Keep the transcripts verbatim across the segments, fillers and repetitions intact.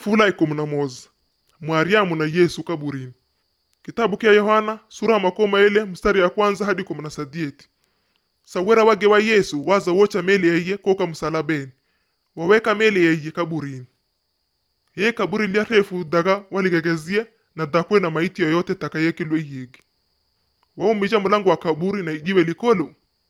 Fula kumi na moja. Mariamu na Yesu kaburini. Kitabu kia Yohana sura makoma ile mstari ya kwanza hadi kumi na sadieti. Sawera wage wa Yesu waza wocha meli yeye koka msalabeni. Waweka meli yeye kaburini. Ye kaburi lia refu daga waligegezie na dakwe na maiti yoyote takayekilwe yegi. Wao mija mlango wa kaburi na ijiwe likolo.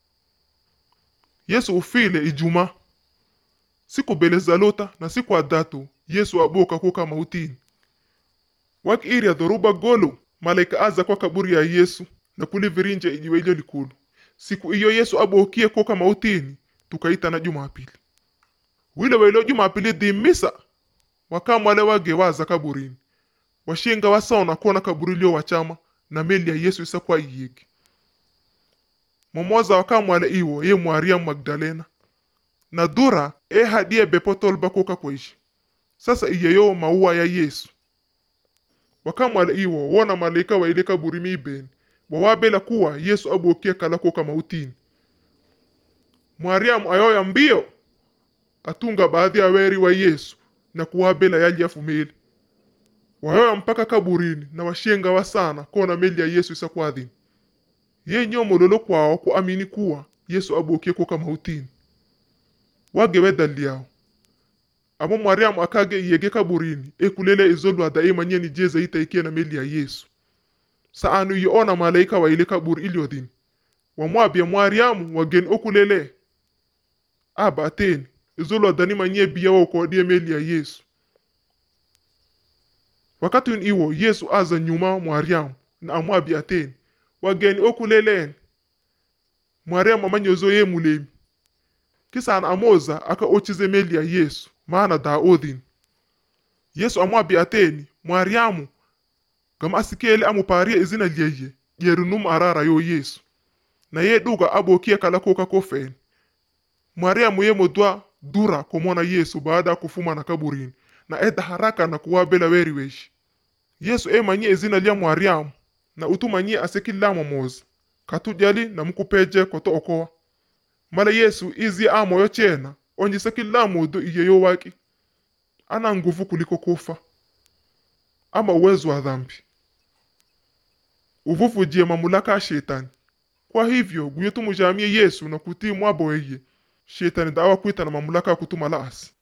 Yesu ufile Ijumaa. Siku beleza lota na siku adatu Yesu aboka koka mautini. Wak iri ya dhoruba golo malaika aza kwa kaburi ya Yesu na kuli virinja ijiwe ilio likulu. Siku iyo Yesu abokie koka mautini tukaita na Jumapili. Wile wailo Jumapili di misa wakamu wale wage waza kaburini. Washinga wasaona kuona kaburi lio wachama na meli ya Yesu isa kwa iyegi. Momoza wakamu wale iwo ye Mariamu Magdalena. Na dura e hadie bepotol bakoka kwaishi. Sasa iyeyo maua ya Yesu. Wakamu wale iwo wona malaika wa ile kaburi mibeni. Wawabela kuwa Yesu abokie kala koka mautini. Mariamu ayoya mbio atunga baadhi ya weri wa Yesu na kuwabela yali ya fumeli. Wayoya mpaka kaburini na washenga wasana kona meli ya Yesu isa kwa ye nyomo lolo kwao kuamini kuwa Yesu abokie koka mautini. Wage wedali yao. Amo Mariamu akage iyege kaburini ekulele izolu adaima nyeni jeza ita ikie na meli ya Yesu. Saanu yiona malaika wa ile kaburi iliodini. Wamwabia Mariamu wagen okulele. Aba ateni izolu adanima nye biya wa ukodie meli ya Yesu. Wakati iwo Yesu aza nyuma Mariamu na amwabia ateni wagen okulele. Mariamu amanyozo ye mulemi. Kisa ana amoza aka ochize meli ya Yesu maana da odhin. Yesu amwabia ateni Mariamu kama asikele amuparia izina lyeye yerunum arara yo Yesu na ye duga abokia kala koka kofeni. Mariamu ye modwa dura komona Yesu baada kufuma na kaburini na eda haraka na kuwabela weri weshi. Yesu e manye izina lya Mariamu na utumanye asekila momoza katujali na mkupeje koto okoa. Mala Yesu izi amo yo chena onjisa kila mudu iyeyo waki. Ana nguvu kuliko kufa ama uwezo wa dhambi. Uvuvu jie mamulaka ya shetani. Kwa hivyo guyetu mujamie Yesu na kutii mwabo weye. Shetani dawa kuita na mamulaka ya kutuma laasi.